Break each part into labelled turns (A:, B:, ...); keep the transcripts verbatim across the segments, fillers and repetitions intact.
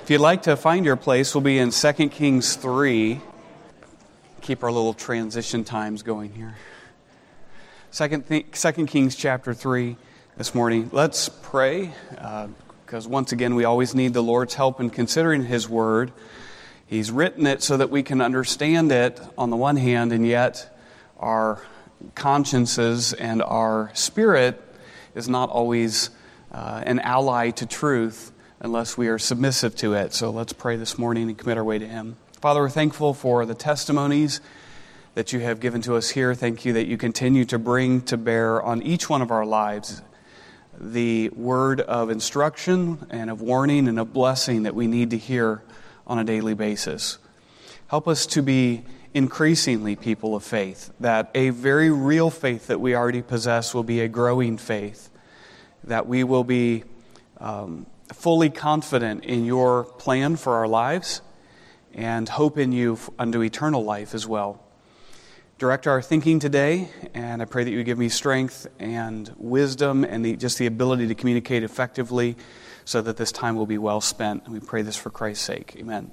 A: If you'd like to find your place, we'll be in Second Kings three. Keep our little transition times going here. Second, th- Second Kings chapter three this morning. Let's pray, uh, because once again, we always need the Lord's help in considering His Word. He's written it so that we can understand it on the one hand, and yet our consciences and our spirit is not always uh, an ally to truth unless we are submissive to it. So let's pray this morning and commit our way to Him. Father, we're thankful for the testimonies that you have given to us here. Thank you that you continue to bring to bear on each one of our lives the word of instruction and of warning and of blessing that we need to hear on a daily basis. Help us to be increasingly people of faith, that a very real faith that we already possess will be a growing faith, that we will be um, fully confident in your plan for our lives and hope in you unto eternal life as well. Direct our thinking today, and I pray that you give me strength and wisdom and the, just the ability to communicate effectively so that this time will be well spent. And we pray this for Christ's sake. Amen.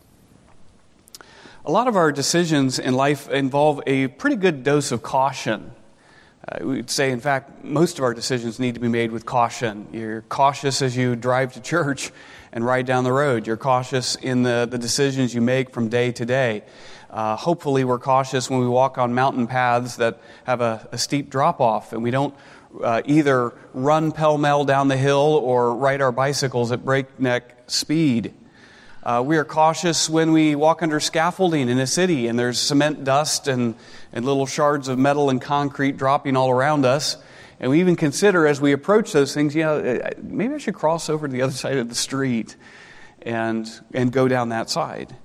A: A lot of our decisions in life involve a pretty good dose of caution. Uh, we would say, in fact, most of our decisions need to be made with caution. You're cautious as you drive to church and ride down the road. You're cautious in the, the decisions you make from day to day. Uh, hopefully we're cautious when we walk on mountain paths that have a, a steep drop-off, and we don't uh, either run pell-mell down the hill or ride our bicycles at breakneck speed. Uh, we are cautious when we walk under scaffolding in a city and there's cement dust and, and little shards of metal and concrete dropping all around us. And we even consider as we approach those things, you know, maybe I should cross over to the other side of the street and and go down that side.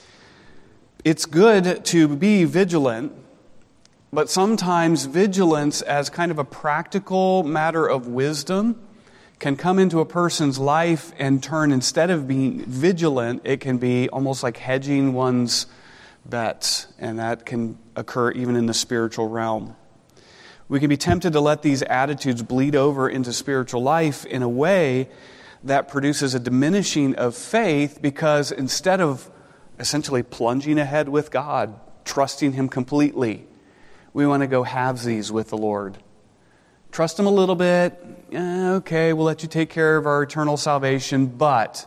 A: It's good to be vigilant, but sometimes vigilance as kind of a practical matter of wisdom can come into a person's life and turn, instead of being vigilant, it can be almost like hedging one's bets, and that can occur even in the spiritual realm. We can be tempted to let these attitudes bleed over into spiritual life in a way that produces a diminishing of faith, because instead of essentially plunging ahead with God, trusting Him completely, we want to go halvesies with the Lord. Trust Him a little bit. Eh, okay, we'll let you take care of our eternal salvation, but...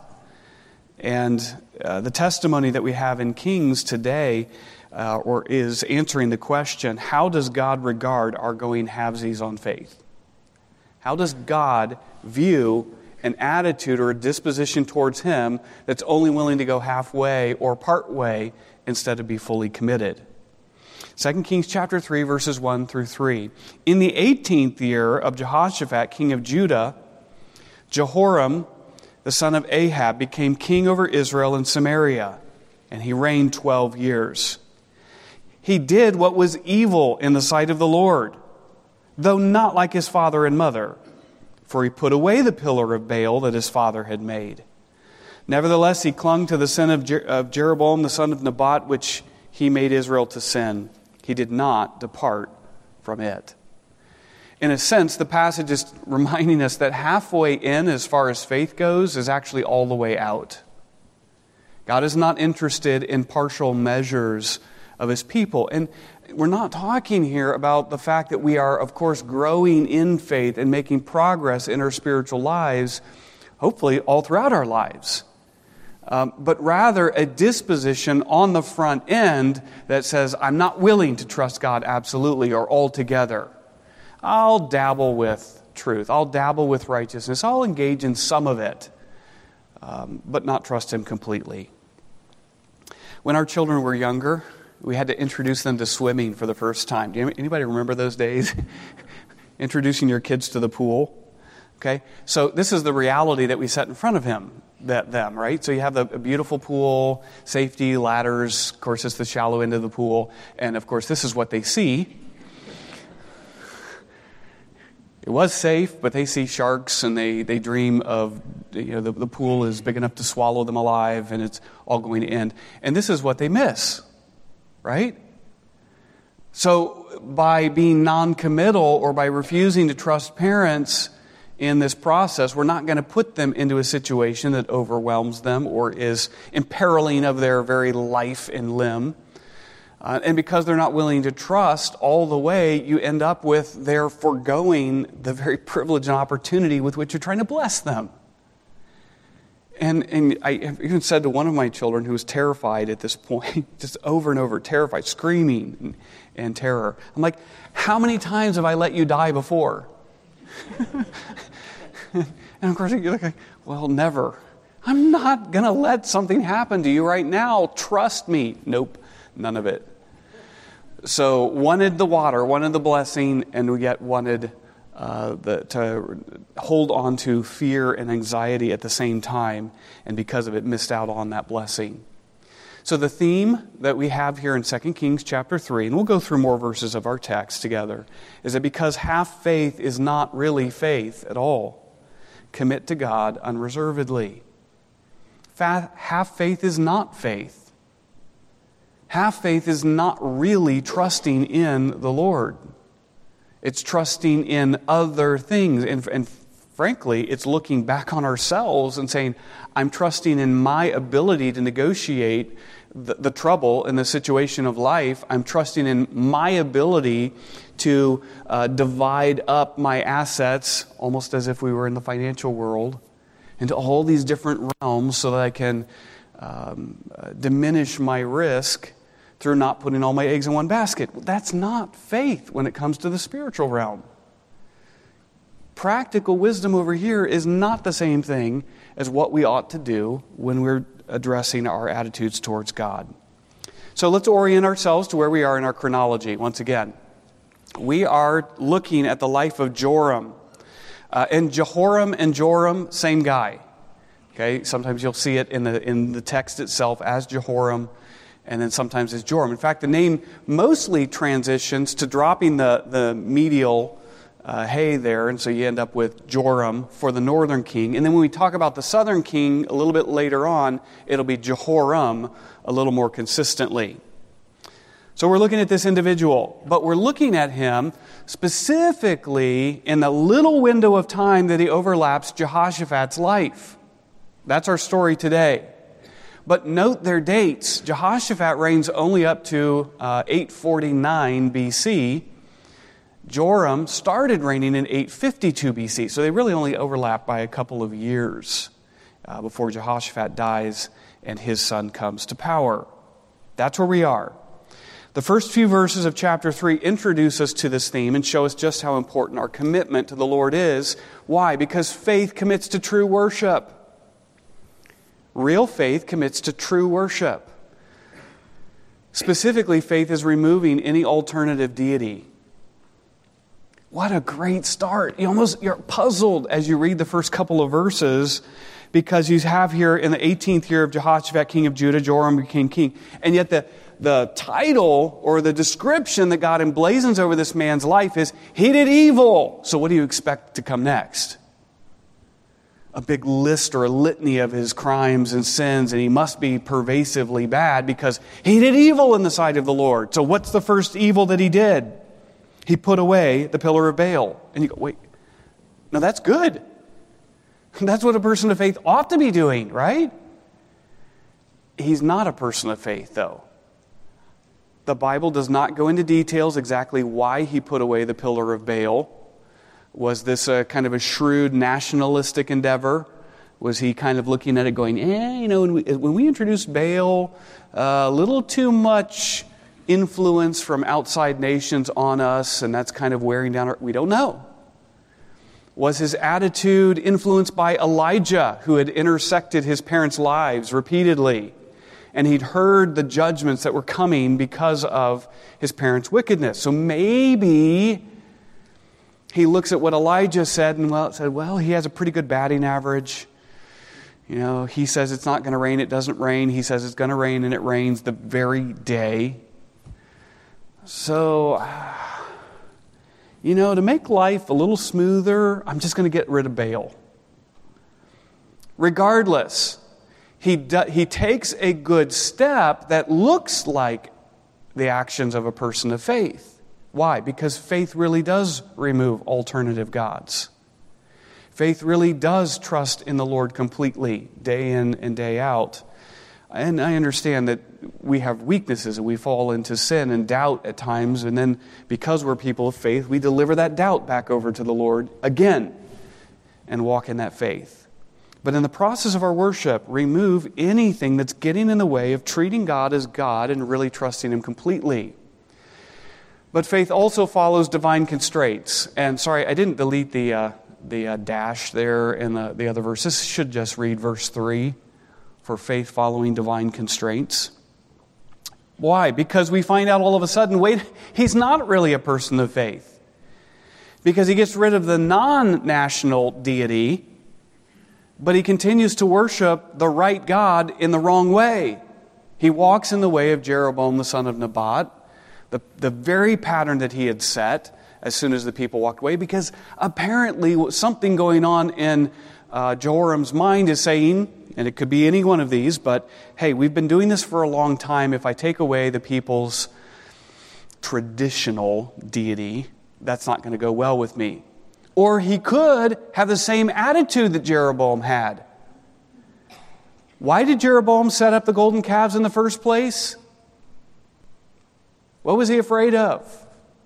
A: And uh, the testimony that we have in Kings today uh, or is answering the question, how does God regard our going halvesies on faith? How does God view an attitude or a disposition towards Him that's only willing to go halfway or part way instead of be fully committed? Second Kings chapter three, verses one through three. In the eighteenth year of Jehoshaphat, king of Judah, Jehoram, the son of Ahab, became king over Israel and Samaria, and he reigned twelve years. He did what was evil in the sight of the Lord, though not like his father and mother, for he put away the pillar of Baal that his father had made. Nevertheless, he clung to the sin of, Jer- of Jeroboam, the son of Nebat, which he made Israel to sin. He did not depart from it. In a sense, the passage is reminding us that halfway in, as far as faith goes, is actually all the way out. God is not interested in partial measures of His people. And we're not talking here about the fact that we are, of course, growing in faith and making progress in our spiritual lives, hopefully all throughout our lives. Um, but rather a disposition on the front end that says, I'm not willing to trust God absolutely or altogether. I'll dabble with truth. I'll dabble with righteousness. I'll engage in some of it, um, but not trust Him completely. When our children were younger, we had to introduce them to swimming for the first time. Do you, anybody remember those days? Introducing your kids to the pool. Okay, so this is the reality that we set in front of him, that them, right? So you have the, a beautiful pool, safety, ladders. Of course, it's the shallow end of the pool. And of course, this is what they see. It was safe, but they see sharks and they, they dream of, you know, the, the pool is big enough to swallow them alive and it's all going to end. And this is what they miss, right? So by being non-committal or by refusing to trust parents in this process. We're not going to put them into a situation that overwhelms them or is imperiling of their very life and limb. Uh, and because they're not willing to trust all the way, you end up with their foregoing the very privilege and opportunity with which you're trying to bless them. And and I even said to one of my children who was terrified at this point, just over and over, terrified, screaming and, and terror. I'm like, how many times have I let you die before? And of course you're like, well, never. I'm not going to let something happen to you right now. Trust me. Nope, none of it. So wanted the water, wanted the blessing, and yet wanted uh, the, to hold on to fear and anxiety at the same time, and because of it missed out on that blessing. So the theme that we have here in Second Kings chapter three, and we'll go through more verses of our text together, is that because half faith is not really faith at all, commit to God unreservedly. Fa- half faith is not faith. Half faith is not really trusting in the Lord. It's trusting in other things. And, and frankly, it's looking back on ourselves and saying, I'm trusting in my ability to negotiate the, the trouble in the situation of life. I'm trusting in my ability to uh, divide up my assets, almost as if we were in the financial world, into all these different realms so that I can um, uh, diminish my risk through not putting all my eggs in one basket. That's not faith when it comes to the spiritual realm. Practical wisdom over here is not the same thing as what we ought to do when we're addressing our attitudes towards God. So let's orient ourselves to where we are in our chronology once again. We are looking at the life of Joram. Uh, and Jehoram and Joram, same guy. Okay, sometimes you'll see it in the in the text itself as Jehoram, and then sometimes as Joram. In fact, the name mostly transitions to dropping the, the medial uh, hay there, and so you end up with Joram for the northern king. And then when we talk about the southern king a little bit later on, it'll be Jehoram a little more consistently. So we're looking at this individual, but we're looking at him specifically in the little window of time that he overlaps Jehoshaphat's life. That's our story today. But note their dates. Jehoshaphat reigns only up to uh, eight forty-nine B C. Joram started reigning in eight fifty-two B C. So they really only overlap by a couple of years uh, before Jehoshaphat dies and his son comes to power. That's where we are. The first few verses of chapter three introduce us to this theme and show us just how important our commitment to the Lord is. Why? Because faith commits to true worship. Real faith commits to true worship. Specifically, faith is removing any alternative deity. What a great start. You almost, you're puzzled as you read the first couple of verses because you have here in the eighteenth year of Jehoshaphat, king of Judah, Joram became king. And yet the, the title or the description that God emblazons over this man's life is, he did evil. So what do you expect to come next? A big list or a litany of his crimes and sins, and he must be pervasively bad because he did evil in the sight of the Lord. So what's the first evil that he did? He put away the pillar of Baal. And you go, wait, no, that's good. That's what a person of faith ought to be doing, right? He's not a person of faith, though. The Bible does not go into details exactly why he put away the pillar of Baal. Was this a kind of a shrewd nationalistic endeavor? Was he kind of looking at it going, eh, you know, when we, when we introduced Baal, uh, a little too much influence from outside nations on us, and that's kind of wearing down our... We don't know. Was his attitude influenced by Elijah, who had intersected his parents' lives repeatedly, and he'd heard the judgments that were coming because of his parents' wickedness? So maybe he looks at what Elijah said and well, said, well, he has a pretty good batting average. You know, he says it's not going to rain, it doesn't rain. He says it's going to rain, and it rains the very day. So, you know, to make life a little smoother, I'm just going to get rid of Baal. Regardless, he do, he takes a good step that looks like the actions of a person of faith. Why? Because faith really does remove alternative gods. Faith really does trust in the Lord completely, day in and day out. And I understand that we have weaknesses and we fall into sin and doubt at times. And then because we're people of faith, we deliver that doubt back over to the Lord again and walk in that faith. But in the process of our worship, remove anything that's getting in the way of treating God as God and really trusting Him completely. But faith also follows divine constraints. And sorry, I didn't delete the uh, the uh, dash there in the, the other verse. This should just read verse three, for faith following divine constraints. Why? Because we find out all of a sudden, wait, he's not really a person of faith. Because he gets rid of the non-national deity, but he continues to worship the right God in the wrong way. He walks in the way of Jeroboam the son of Nebat, the, the very pattern that he had set as soon as the people walked away, because apparently something going on in uh, Jehoram's mind is saying, and it could be any one of these, but hey, we've been doing this for a long time. If I take away the people's traditional deity, that's not going to go well with me. Or he could have the same attitude that Jeroboam had. Why did Jeroboam set up the golden calves in the first place? What was he afraid of?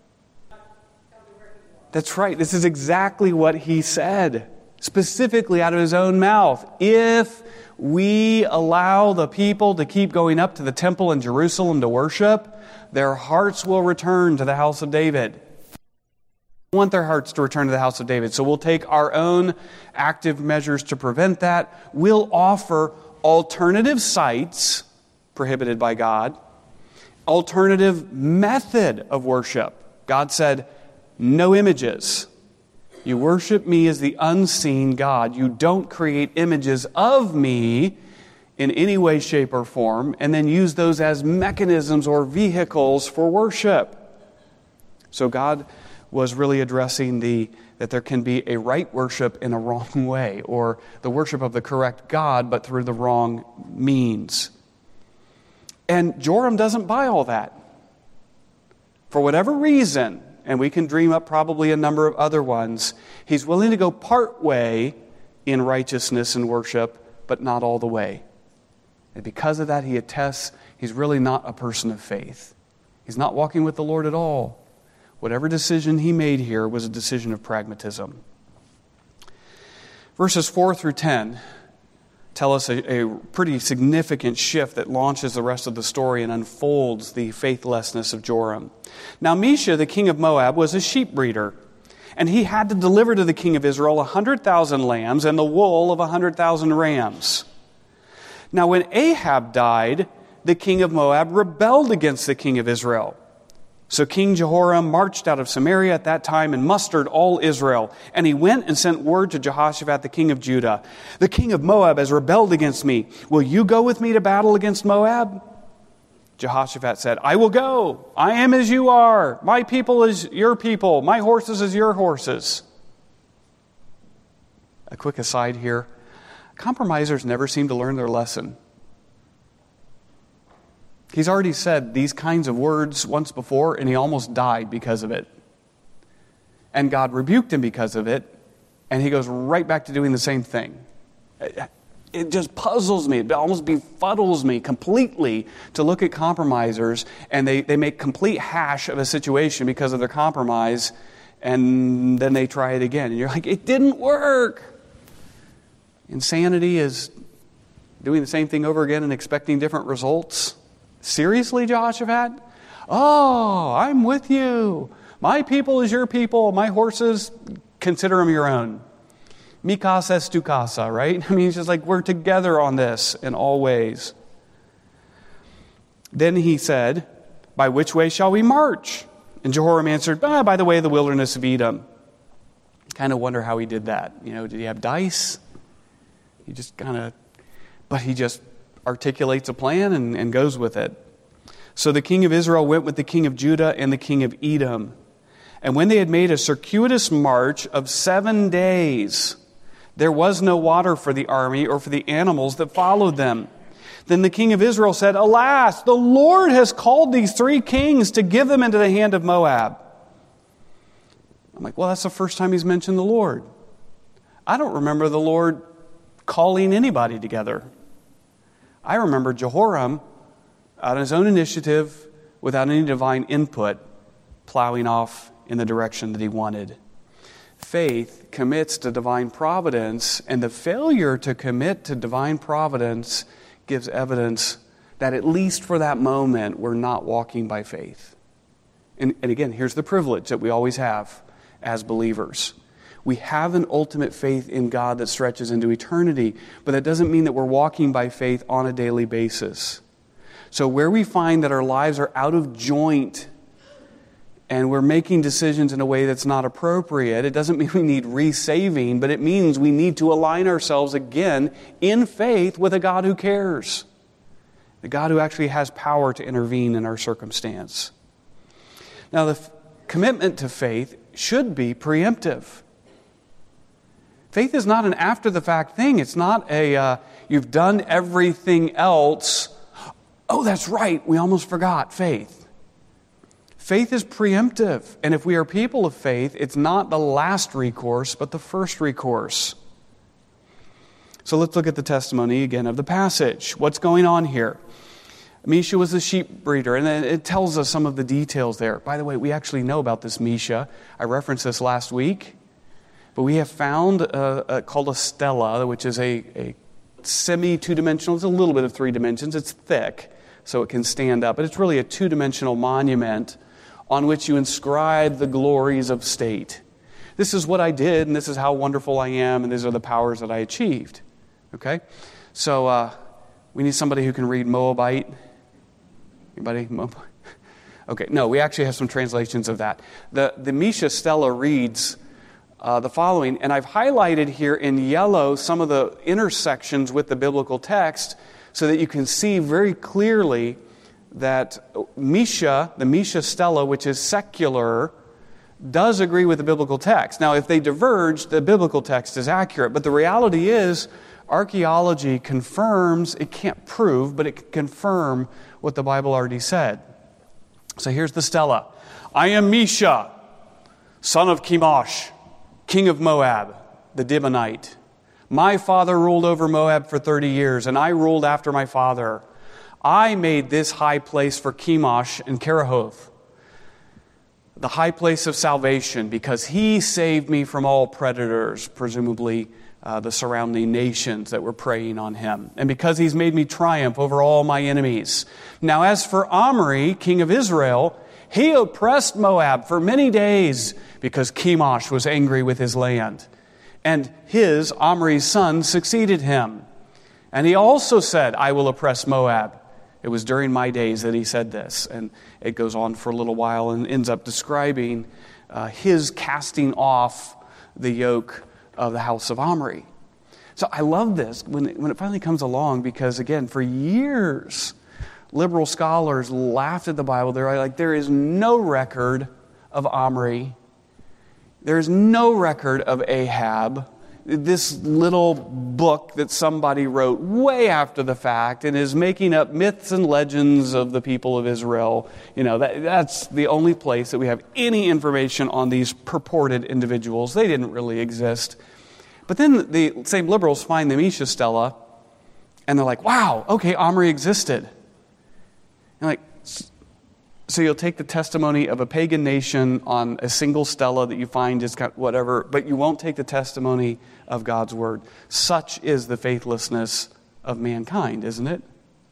A: That's right. This is exactly what he said, specifically out of his own mouth. If we allow the people to keep going up to the temple in Jerusalem to worship, their hearts will return to the house of David. We want their hearts to return to the house of David. So we'll take our own active measures to prevent that. We'll offer alternative sites prohibited by God, alternative method of worship. God said, no images. You worship me as the unseen God. You don't create images of me in any way, shape, or form, and then use those as mechanisms or vehicles for worship. So God was really addressing the that there can be a right worship in a wrong way, or the worship of the correct God, but through the wrong means. And Joram doesn't buy all that. For whatever reason, and we can dream up probably a number of other ones, he's willing to go part way in righteousness and worship, but not all the way. And because of that, he attests he's really not a person of faith. He's not walking with the Lord at all. Whatever decision he made here was a decision of pragmatism. Verses four through ten tell us a, a pretty significant shift that launches the rest of the story and unfolds the faithlessness of Joram. Now Mesha, the king of Moab, was a sheep breeder, and he had to deliver to the king of Israel a hundred thousand lambs and the wool of a hundred thousand rams. Now when Ahab died, the king of Moab rebelled against the king of Israel. So King Jehoram marched out of Samaria at that time and mustered all Israel. And he went and sent word to Jehoshaphat, the king of Judah. The king of Moab has rebelled against me. Will you go with me to battle against Moab? Jehoshaphat said, I will go. I am as you are. My people is your people. My horses is your horses. A quick aside here. Compromisers never seem to learn their lesson. He's already said these kinds of words once before, and he almost died because of it. And God rebuked him because of it, and he goes right back to doing the same thing. It just puzzles me. It almost befuddles me completely to look at compromisers, and they, they make complete hash of a situation because of their compromise, and then they try it again. And you're like, it didn't work. Insanity is doing the same thing over again and expecting different results. Seriously, Jehoshaphat? Oh, I'm with you. My people is your people. My horses, consider them your own. Mi casa es tu casa, right? I mean, it's just like we're together on this in all ways. Then he said, by which way shall we march? And Jehoram answered, ah, by the way of the wilderness of Edom. Kind of wonder how he did that. You know, did he have dice? He just kind of, but he just articulates a plan and, and goes with it. So the king of Israel went with the king of Judah and the king of Edom. And when they had made a circuitous march of seven days, there was no water for the army or for the animals that followed them. Then the king of Israel said, alas, the Lord has called these three kings to give them into the hand of Moab. I'm like, well, that's the first time he's mentioned the Lord. I don't remember the Lord calling anybody together. I remember Jehoram, on his own initiative, without any divine input, plowing off in the direction that he wanted. Faith commits to divine providence, and the failure to commit to divine providence gives evidence that at least for that moment, we're not walking by faith. And, and again, here's the privilege that we always have as believers. We have an ultimate faith in God that stretches into eternity, but that doesn't mean that we're walking by faith on a daily basis. So where we find that our lives are out of joint and we're making decisions in a way that's not appropriate, it doesn't mean we need resaving, but it means we need to align ourselves again in faith with a God who cares, the God who actually has power to intervene in our circumstance. Now, the f- commitment to faith should be preemptive. Faith is not an after-the-fact thing. It's not a, uh, you've done everything else. Oh, that's right, we almost forgot faith. Faith is preemptive. And if we are people of faith, it's not the last recourse, but the first recourse. So let's look at the testimony again of the passage. What's going on here? Misha was a sheep breeder, and it tells us some of the details there. By the way, we actually know about this Misha. I referenced this last week. But we have found a, a, called a stela, which is a, a semi-two-dimensional. It's a little bit of three dimensions. It's thick, so it can stand up. But it's really a two-dimensional monument on which you inscribe the glories of state. This is what I did, and this is how wonderful I am, and these are the powers that I achieved. Okay? So uh, we need somebody who can read Moabite. Anybody? Moabite? Okay, no, we actually have some translations of that. The, the Misha stela reads Uh, the following, and I've highlighted here in yellow some of the intersections with the biblical text so that you can see very clearly that Misha, the Misha stela, which is secular, does agree with the biblical text. Now, if they diverge, the biblical text is accurate, but the reality is archaeology confirms, it can't prove, but it can confirm what the Bible already said. So here's the stela. I am Misha, son of Chemosh, king of Moab, the Dibonite. My father ruled over Moab for thirty years, and I ruled after my father. I made this high place for Chemosh and Kerahoth, the high place of salvation, because he saved me from all predators, presumably uh, the surrounding nations that were preying on him, and because he's made me triumph over all my enemies. Now as for Omri, king of Israel, he oppressed Moab for many days because Chemosh was angry with his land. And his, Omri's son, succeeded him. And he also said, I will oppress Moab. It was during my days that he said this. And it goes on for a little while and ends up describing uh, his casting off the yoke of the house of Omri. So I love this when it, when it finally comes along because, again, for years, liberal scholars laughed at the Bible. They're like, there is no record of Omri. There is no record of Ahab. This little book that somebody wrote way after the fact and is making up myths and legends of the people of Israel. You know, that, that's the only place that we have any information on these purported individuals. They didn't really exist. But then the same liberals find the Misha stela and they're like, wow, okay, Omri existed. And like, so you'll take the testimony of a pagan nation on a single stela that you find is whatever, but you won't take the testimony of God's word. Such is the faithlessness of mankind, isn't it?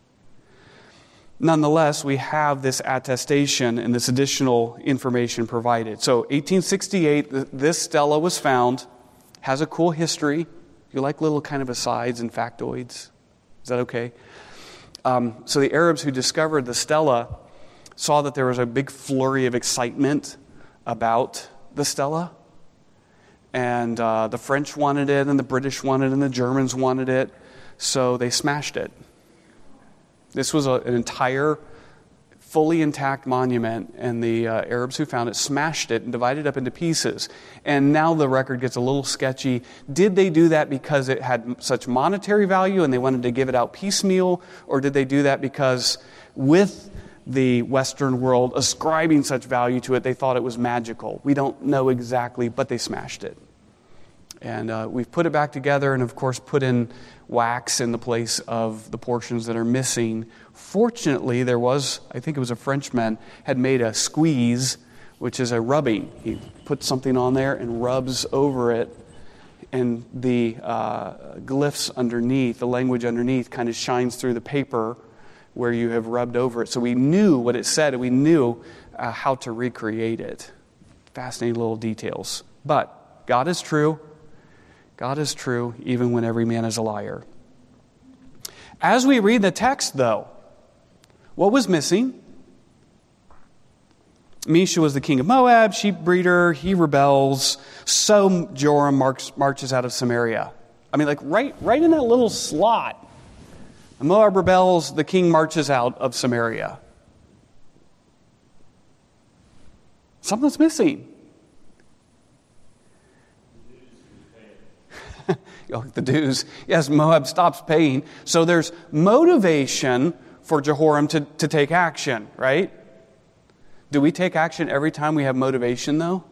A: Nonetheless, we have this attestation and this additional information provided. So eighteen sixty-eight, this stela was found, has a cool history. You like little kind of asides and factoids? Is that okay? Um, so the Arabs who discovered the stela saw that there was a big flurry of excitement about the stela. And uh, the French wanted it, and the British wanted it, and the Germans wanted it. So they smashed it. This was a, an entire, fully intact monument, and the uh, Arabs who found it smashed it and divided it up into pieces. And now the record gets a little sketchy. Did they do that because it had such monetary value and they wanted to give it out piecemeal? Or did they do that because with the Western world ascribing such value to it, they thought it was magical? We don't know exactly, but they smashed it. And uh, we've put it back together and, of course, put in wax in the place of the portions that are missing. Fortunately, there was, I think it was a Frenchman, had made a squeeze, which is a rubbing. He puts something on there and rubs over it, and the uh, glyphs underneath, the language underneath, kind of shines through the paper where you have rubbed over it. So we knew what it said, and we knew uh, how to recreate it. Fascinating little details. But God is true. God is true, even when every man is a liar. As we read the text, though, what was missing? Mesha was the king of Moab, sheep breeder, he rebels. So Joram marks, marches out of Samaria. I mean, like right, right in that little slot. Moab rebels, the king marches out of Samaria. Something's missing. Oh, the dues. Yes, Moab stops paying. So there's motivation for Jehoram to, to take action, right? Do we take action every time we have motivation, though?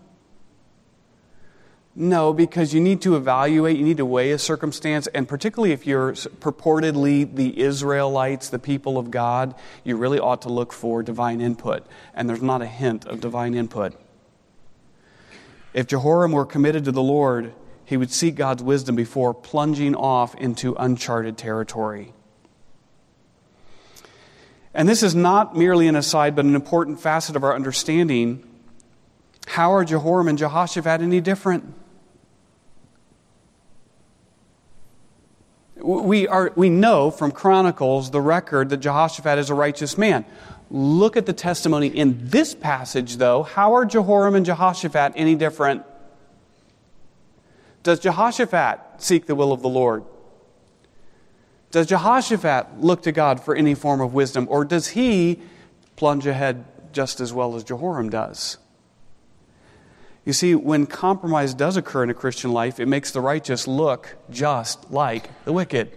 A: No, because you need to evaluate, you need to weigh a circumstance, and particularly if you're purportedly the Israelites, the people of God, you really ought to look for divine input. And there's not a hint of divine input. If Jehoram were committed to the Lord, he would seek God's wisdom before plunging off into uncharted territory. And this is not merely an aside, but an important facet of our understanding. How are Jehoram and Jehoshaphat any different? We are we know from Chronicles, the record, that Jehoshaphat is a righteous man. Look at the testimony in this passage, though. How are Jehoram and Jehoshaphat any different? Does Jehoshaphat seek the will of the Lord? Does Jehoshaphat look to God for any form of wisdom? Or does he plunge ahead just as well as Jehoram does? You see, when compromise does occur in a Christian life, it makes the righteous look just like the wicked.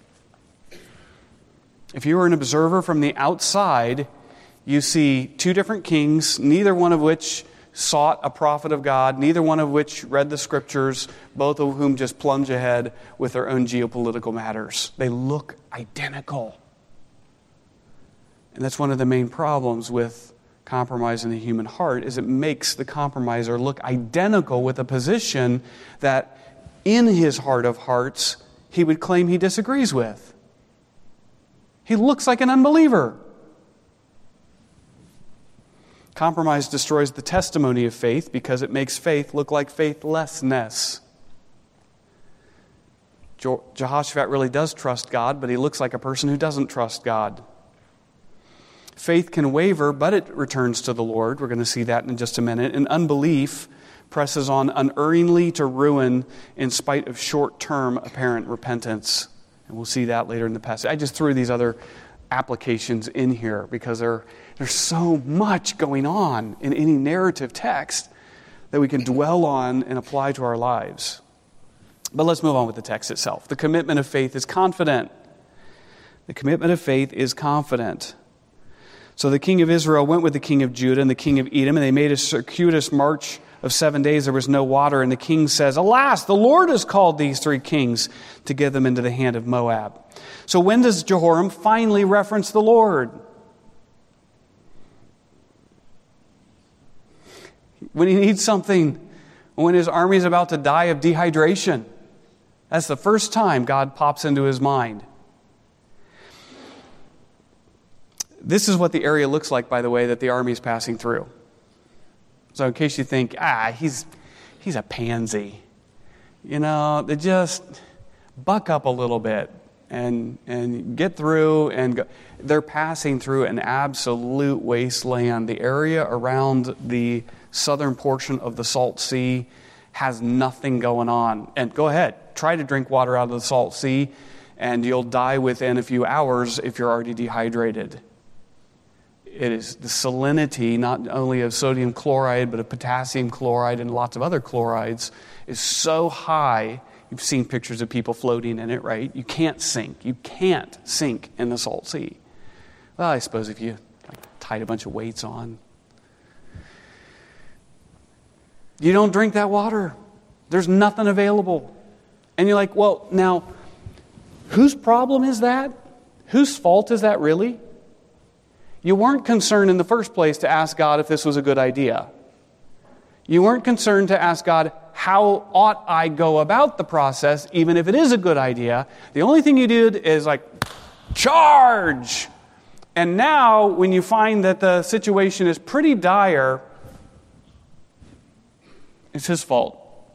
A: If you were an observer from the outside, you see two different kings, neither one of which sought a prophet of God, neither one of which read the Scriptures, both of whom just plunge ahead with their own geopolitical matters. They look identical. And that's one of the main problems with compromise in the human heart, is it makes the compromiser look identical with a position that in his heart of hearts he would claim he disagrees with. He looks like an unbeliever. Compromise destroys the testimony of faith because it makes faith look like faithlessness. Jehoshaphat really does trust God, but he looks like a person who doesn't trust God. Faith can waver, but it returns to the Lord. We're going to see that in just a minute. And unbelief presses on unerringly to ruin in spite of short-term apparent repentance. And we'll see that later in the passage. I just threw these other applications in here because there, there's so much going on in any narrative text that we can dwell on and apply to our lives. But let's move on with the text itself. The commitment of faith is confident. The commitment of faith is confident. So the king of Israel went with the king of Judah and the king of Edom, and they made a circuitous march of seven days. There was no water, and the king says, "Alas, the Lord has called these three kings to give them into the hand of Moab." So when does Jehoram finally reference the Lord? When he needs something, when his army is about to die of dehydration. That's the first time God pops into his mind. This is what the area looks like, by the way, that the army is passing through. So in case you think, ah, he's he's a pansy. You know, they just buck up a little bit and and get through and go. They're passing through an absolute wasteland. The area around the southern portion of the Salt Sea has nothing going on. And go ahead, try to drink water out of the Salt Sea, and you'll die within a few hours if you're already dehydrated. It is the salinity, not only of sodium chloride, but of potassium chloride and lots of other chlorides, is so high. You've seen pictures of people floating in it, right? You can't sink. You can't sink in the Salt Sea. Well, I suppose if you like, tied a bunch of weights on. You don't drink that water. There's nothing available. And you're like, well, now, whose problem is that? Whose fault is that really? You weren't concerned in the first place to ask God if this was a good idea. You weren't concerned to ask God, how ought I go about the process, even if it is a good idea? The only thing you did is like, charge! And now, when you find that the situation is pretty dire, it's his fault.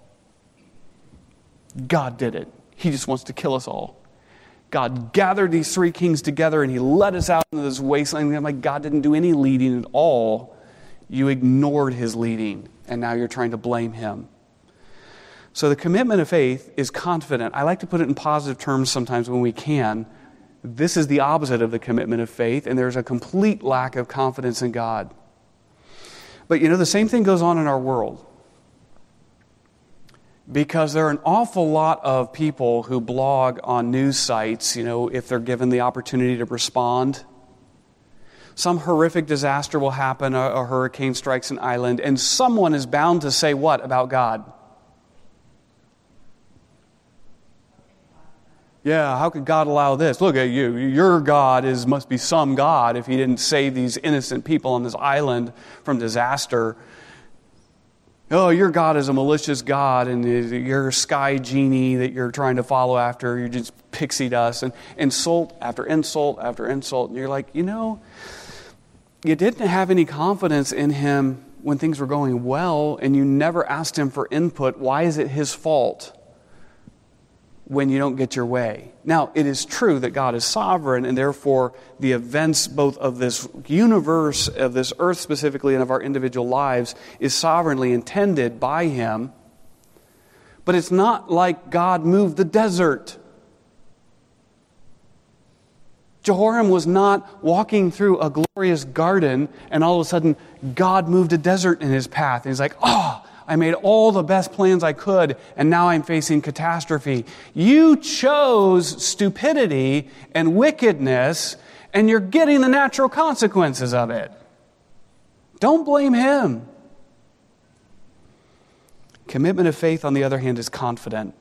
A: God did it. He just wants to kill us all. God gathered these three kings together and he led us out into this wasteland. And I'm like, God didn't do any leading at all. You ignored his leading, and now you're trying to blame him. So the commitment of faith is confident. I like to put it in positive terms sometimes when we can. This is the opposite of the commitment of faith, and there's a complete lack of confidence in God. But you know, the same thing goes on in our world. Because there are an awful lot of people who blog on news sites, you know, if they're given the opportunity to respond. Some horrific disaster will happen, a, a hurricane strikes an island, and someone is bound to say what about God? Yeah, how could God allow this? Look at you. Your God is must be some God if he didn't save these innocent people on this island from disaster. Oh, your God is a malicious God, and you're a sky genie that you're trying to follow after. You're just pixie dust, and insult after insult after insult. And you're like, you know, you didn't have any confidence in him when things were going well, and you never asked him for input. Why is it his fault when you don't get your way? Now, it is true that God is sovereign, and therefore the events both of this universe, of this earth specifically, and of our individual lives is sovereignly intended by him. But it's not like God moved the desert. Jehoram was not walking through a glorious garden, and all of a sudden God moved a desert in his path. And he's like, oh, I made all the best plans I could, and now I'm facing catastrophe. You chose stupidity and wickedness, and you're getting the natural consequences of it. Don't blame him. Commitment of faith, on the other hand, is confident.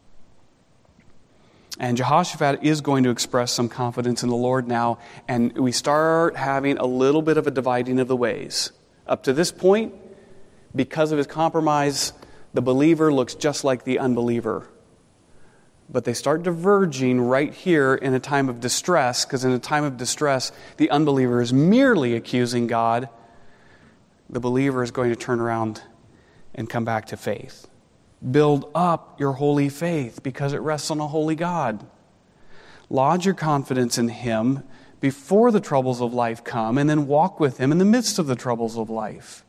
A: And Jehoshaphat is going to express some confidence in the Lord now, and we start having a little bit of a dividing of the ways. Up to this point, because of his compromise, the believer looks just like the unbeliever. But they start diverging right here in a time of distress, because in a time of distress, the unbeliever is merely accusing God. The believer is going to turn around and come back to faith. Build up your holy faith because it rests on a holy God. Lodge your confidence in him before the troubles of life come, and then walk with him in the midst of the troubles of life.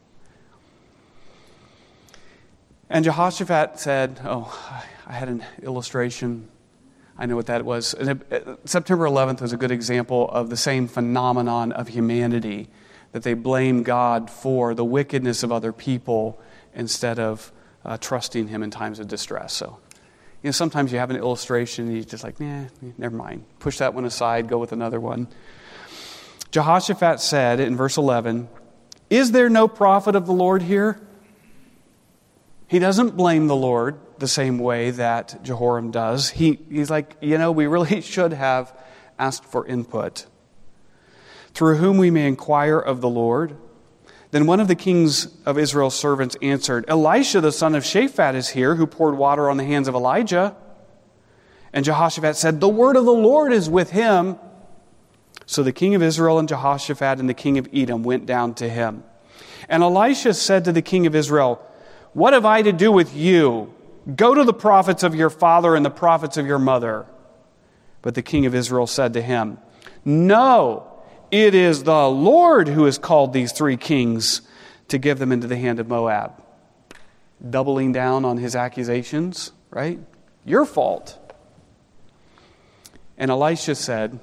A: And Jehoshaphat said, oh, I had an illustration. I know what that was. September eleventh was a good example of the same phenomenon of humanity, that they blame God for the wickedness of other people instead of uh, trusting him in times of distress. So, you know, sometimes you have an illustration and you're just like, nah, never mind. Push that one aside, go with another one. Jehoshaphat said in verse eleven, is there no prophet of the Lord here? He doesn't blame the Lord the same way that Jehoram does. He, he's like, you know, we really should have asked for input. Through whom we may inquire of the Lord. Then one of the kings of Israel's servants answered, Elisha the son of Shaphat is here, who poured water on the hands of Elijah. And Jehoshaphat said, the word of the Lord is with him. So the king of Israel and Jehoshaphat and the king of Edom went down to him. And Elisha said to the king of Israel, what have I to do with you? Go to the prophets of your father and the prophets of your mother. But the king of Israel said to him, no, it is the Lord who has called these three kings to give them into the hand of Moab. Doubling down on his accusations, right? Your fault. And Elisha said,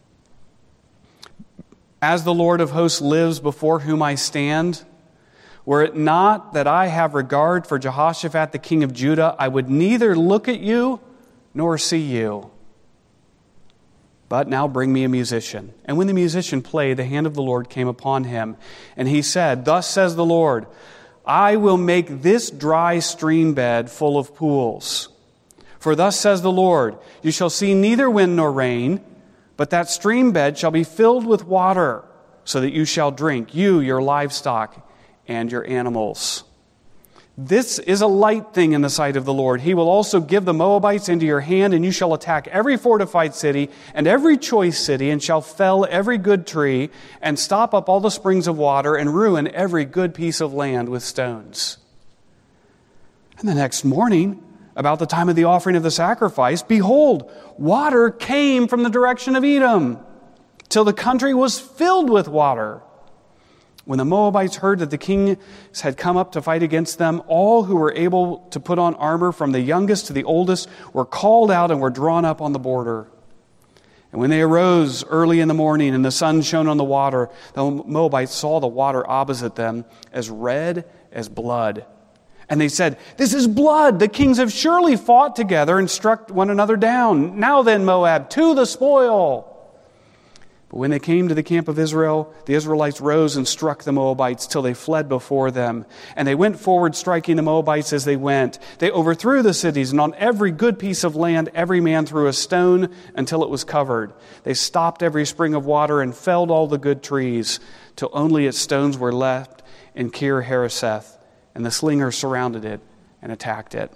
A: as the Lord of hosts lives before whom I stand, were it not that I have regard for Jehoshaphat the king of Judah, I would neither look at you nor see you. But now bring me a musician. And when the musician played, the hand of the Lord came upon him. And he said, thus says the Lord, I will make this dry stream bed full of pools. For thus says the Lord, you shall see neither wind nor rain, but that stream bed shall be filled with water, so that you shall drink, you, your livestock, and your animals. This is a light thing in the sight of the Lord. He will also give the Moabites into your hand, and you shall attack every fortified city and every choice city, and shall fell every good tree, and stop up all the springs of water, and ruin every good piece of land with stones. And the next morning, about the time of the offering of the sacrifice, behold, water came from the direction of Edom, till the country was filled with water. When the Moabites heard that the kings had come up to fight against them, all who were able to put on armor, from the youngest to the oldest, were called out and were drawn up on the border. And when they arose early in the morning and the sun shone on the water, the Moabites saw the water opposite them as red as blood. And they said, this is blood. The kings have surely fought together and struck one another down. Now then, Moab, to the spoil. But when they came to the camp of Israel, the Israelites rose and struck the Moabites till they fled before them. And they went forward, striking the Moabites as they went. They overthrew the cities, and on every good piece of land every man threw a stone until it was covered. They stopped every spring of water and felled all the good trees, till only its stones were left in Kir Hareseth. And the slingers surrounded it and attacked it.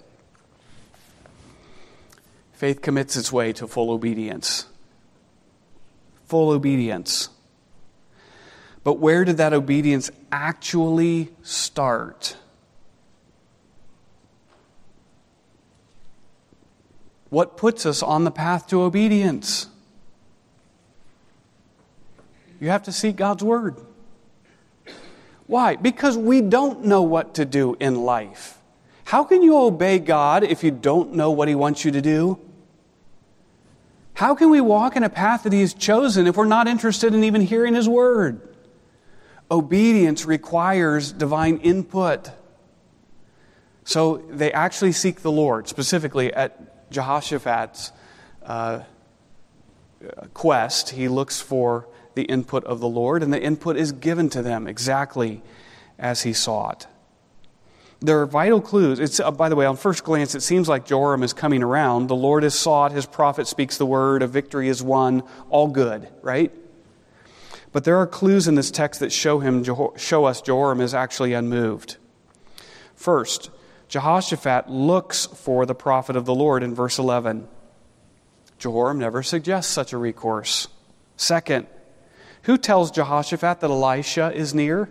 A: Faith commits its way to full obedience. Full obedience. But where did that obedience actually start? What puts us on the path to obedience? You have to seek God's word. Why? Because we don't know what to do in life. How can you obey God if you don't know what He wants you to do? How can we walk in a path that He has chosen if we're not interested in even hearing His word? Obedience requires divine input. So they actually seek the Lord, specifically at Jehoshaphat's uh, quest. He looks for the input of the Lord, and the input is given to them exactly as he sought. There are vital clues. It's, uh, by the way, on first glance, it seems like Jehoram is coming around. The Lord is sought, his prophet speaks the word, a victory is won, all good, right? But there are clues in this text that show him, show us Jehoram is actually unmoved. First, Jehoshaphat looks for the prophet of the Lord in verse eleven. Jehoram never suggests such a recourse. Second, who tells Jehoshaphat that Elisha is near?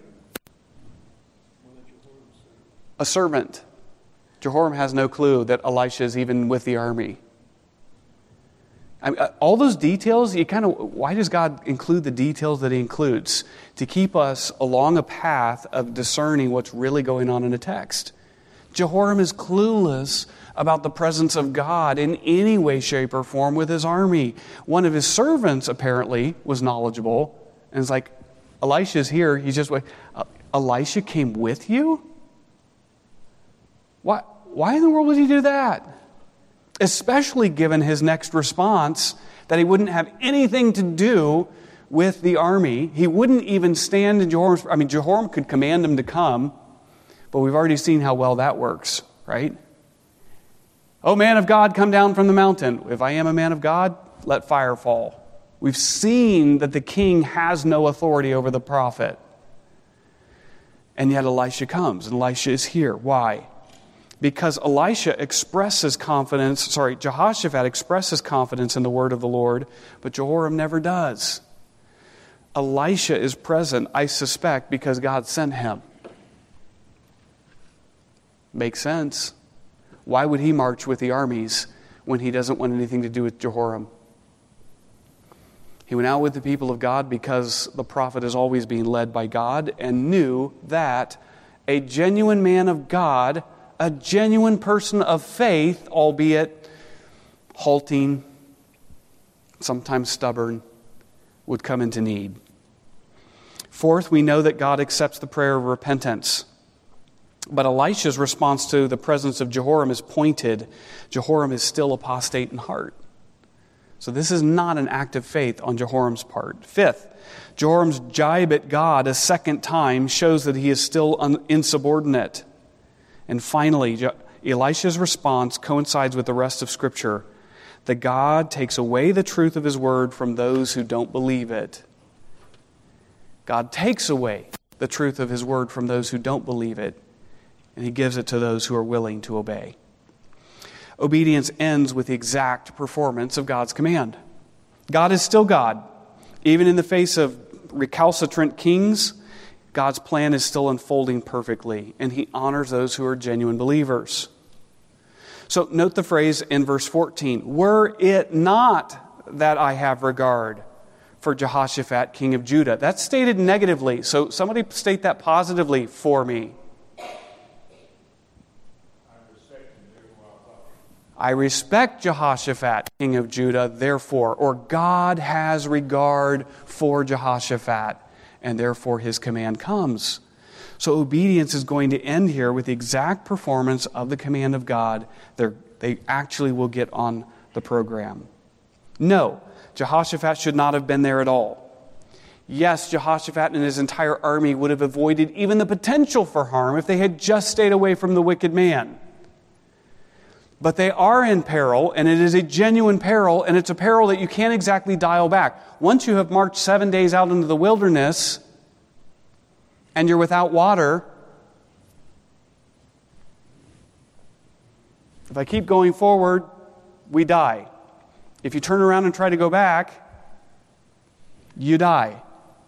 A: A servant. Jehoram has no clue that Elisha is even with the army. I mean, all those details, you kind of, why does God include the details that He includes? To keep us along a path of discerning what's really going on in a text. Jehoram is clueless about the presence of God in any way, shape, or form with his army. One of his servants, apparently, was knowledgeable. And it's like, Elisha's here. He's just, Elisha came with you? Why, why in the world would he do that? Especially given his next response that he wouldn't have anything to do with the army. He wouldn't even stand in Jehoram's... I mean, Jehoram could command him to come, but we've already seen how well that works, right? Oh, man of God, come down from the mountain. If I am a man of God, let fire fall. We've seen that the king has no authority over the prophet. And yet Elisha comes, and Elisha is here. Why? Because Elisha expresses confidence, sorry, Jehoshaphat expresses confidence in the word of the Lord, but Jehoram never does. Elisha is present, I suspect, because God sent him. Makes sense. Why would he march with the armies when he doesn't want anything to do with Jehoram? He went out with the people of God because the prophet is always being led by God, and knew that a genuine man of God, a genuine person of faith, albeit halting, sometimes stubborn, would come into need. Fourth, we know that God accepts the prayer of repentance. But Elisha's response to the presence of Jehoram is pointed. Jehoram is still apostate in heart. So this is not an act of faith on Jehoram's part. Fifth, Jehoram's jibe at God a second time shows that he is still un- insubordinate. And finally, Je- Elisha's response coincides with the rest of Scripture, that God takes away the truth of His word from those who don't believe it. God takes away the truth of His word from those who don't believe it, and He gives it to those who are willing to obey. Obedience ends with the exact performance of God's command. God is still God. Even in the face of recalcitrant kings, God's plan is still unfolding perfectly, and He honors those who are genuine believers. So note the phrase in verse fourteen, "Were it not that I have regard for Jehoshaphat, king of Judah." That's stated negatively, so somebody state that positively for me. I respect Jehoshaphat, king of Judah, therefore, or God has regard for Jehoshaphat, and therefore His command comes. So obedience is going to end here with the exact performance of the command of God. They're, they actually will get on the program. No, Jehoshaphat should not have been there at all. Yes, Jehoshaphat and his entire army would have avoided even the potential for harm if they had just stayed away from the wicked man. But they are in peril, and it is a genuine peril, and it's a peril that you can't exactly dial back. Once you have marched seven days out into the wilderness, and you're without water, if I keep going forward, we die. If you turn around and try to go back, you die.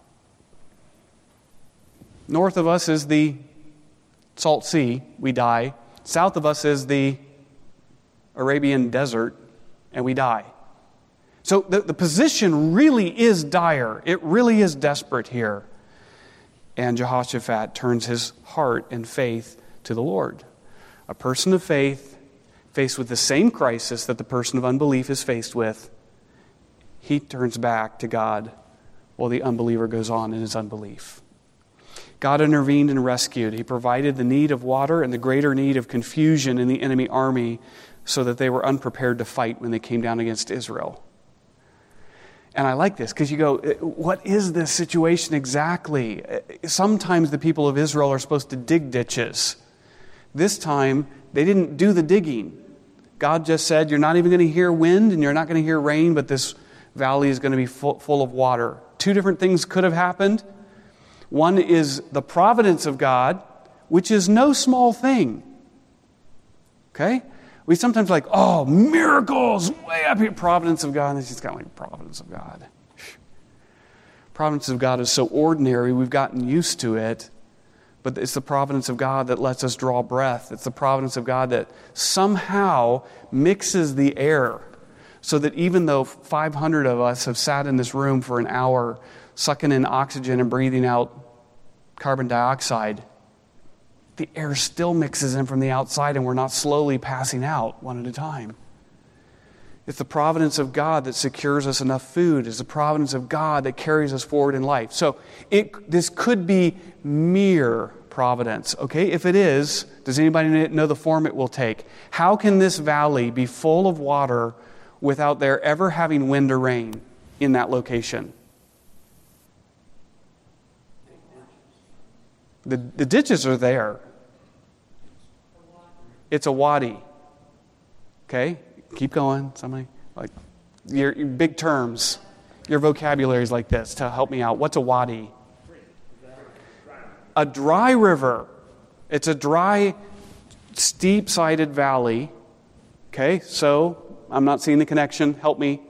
A: North of us is the Salt Sea, we die. South of us is the Arabian desert, and we die. So the, the position really is dire. It really is desperate here. And Jehoshaphat turns his heart and faith to the Lord. A person of faith, faced with the same crisis that the person of unbelief is faced with, he turns back to God while the unbeliever goes on in his unbelief. God intervened and rescued. He provided the need of water and the greater need of confusion in the enemy army so that they were unprepared to fight when they came down against Israel. And I like this because you go, what is this situation exactly? Sometimes the people of Israel are supposed to dig ditches. This time, they didn't do the digging. God just said, you're not even going to hear wind and you're not going to hear rain, but this valley is going to be full, full of water. Two different things could have happened. One is the providence of God, which is no small thing. Okay? We sometimes like, oh, miracles, way up here, providence of God. And it's just kind of like, providence of God. Providence of God is so ordinary, we've gotten used to it. But it's the providence of God that lets us draw breath. It's the providence of God that somehow mixes the air so that even though five hundred of us have sat in this room for an hour sucking in oxygen and breathing out carbon dioxide, the air still mixes in from the outside and we're not slowly passing out one at a time. It's the providence of God that secures us enough food. It's the providence of God that carries us forward in life. So it, this could be mere providence. Okay, if it is, does anybody know the form it will take? How can this valley be full of water without there ever having wind or rain in that location? The, the ditches are there. It's a wadi. Okay? Keep going. Somebody, like, your, your big terms. Your vocabulary is like this to help me out. What's a wadi? A dry river. It's a dry, steep-sided valley. Okay? So, I'm not seeing the connection. Help me.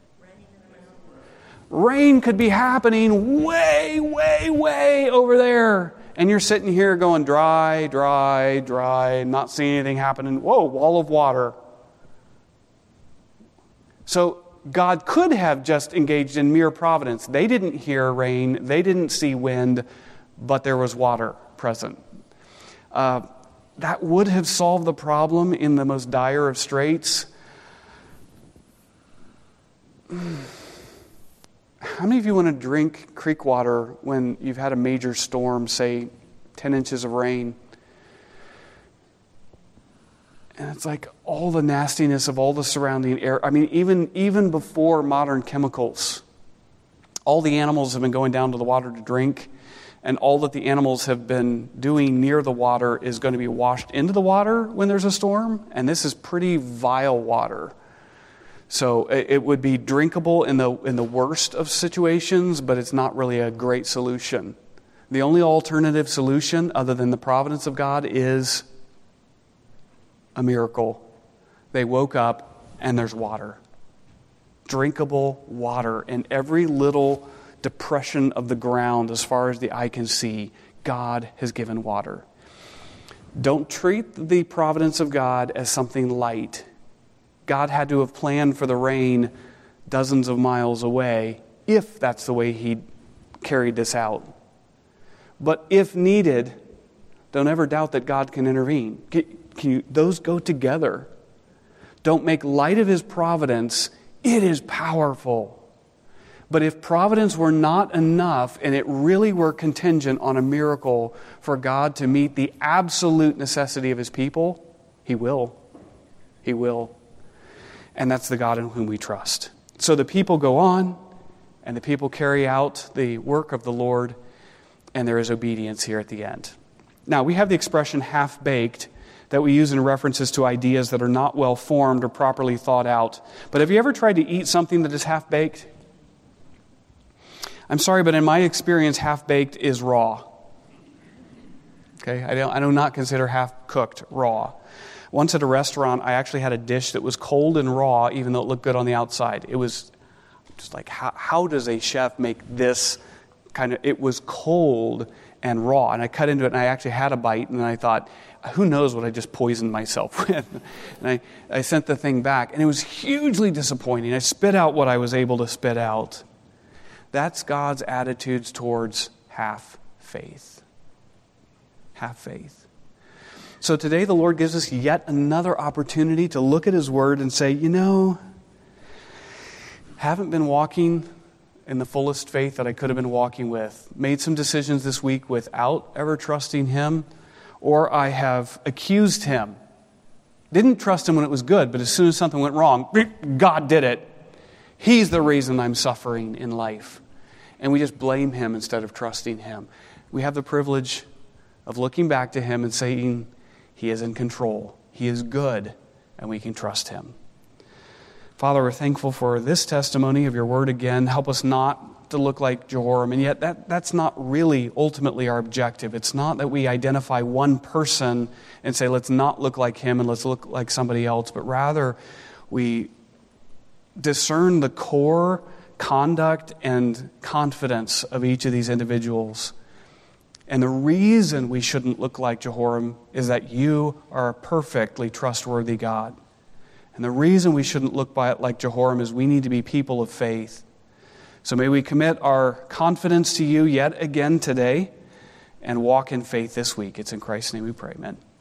A: Rain could be happening way, way, way over there. And you're sitting here going dry, dry, dry, not seeing anything happening. Whoa, wall of water. So God could have just engaged in mere providence. They didn't hear rain. They didn't see wind, but there was water present. Uh, that would have solved the problem in the most dire of straits. How many of you want to drink creek water when you've had a major storm, say ten inches of rain, And it's like all the nastiness of all the surrounding air. I mean, even, even before modern chemicals, all the animals have been going down to the water to drink, and all that the animals have been doing near the water is going to be washed into the water when there's a storm, and this is pretty vile water. So it would be drinkable in the in the worst of situations, but it's not really a great solution. The only alternative solution, other than the providence of God, is a miracle. They woke up and there's water. Drinkable water. In every little depression of the ground, as far as the eye can see, God has given water. Don't treat the providence of God as something light. God had to have planned for the rain dozens of miles away, if that's the way He carried this out. But if needed, don't ever doubt that God can intervene. Can you, those go together. Don't make light of His providence. It is powerful. But if providence were not enough, and it really were contingent on a miracle for God to meet the absolute necessity of His people, He will. He will. And that's the God in whom we trust. So the people go on, and the people carry out the work of the Lord, and there is obedience here at the end. Now, we have the expression half-baked that we use in references to ideas that are not well formed or properly thought out. But have you ever tried to eat something that is half-baked? I'm sorry, but in my experience, half-baked is raw. Okay, I don't, I do not consider half-cooked raw. Once at a restaurant, I actually had a dish that was cold and raw, even though it looked good on the outside. It was just like, how, how does a chef make this kind of, it was cold and raw. And I cut into it, and I actually had a bite, and I thought, who knows what I just poisoned myself with. And I, I sent the thing back, and it was hugely disappointing. I spit out what I was able to spit out. That's God's attitudes towards half faith. Half faith. So today the Lord gives us yet another opportunity to look at His Word and say, you know, haven't been walking in the fullest faith that I could have been walking with. Made some decisions this week without ever trusting Him, or I have accused Him. Didn't trust Him when it was good, but as soon as something went wrong, God did it. He's the reason I'm suffering in life. And we just blame Him instead of trusting Him. We have the privilege of looking back to Him and saying, He is in control. He is good, and we can trust Him. Father, we're thankful for this testimony of Your Word again. Help us not to look like Jehoram, and yet that, that's not really ultimately our objective. It's not that we identify one person and say, let's not look like him and let's look like somebody else, but rather we discern the core conduct and confidence of each of these individuals. And the reason we shouldn't look like Jehoram is that You are a perfectly trustworthy God. And the reason we shouldn't look by it like Jehoram is we need to be people of faith. So may we commit our confidence to You yet again today and walk in faith this week. It's in Christ's name we pray, amen.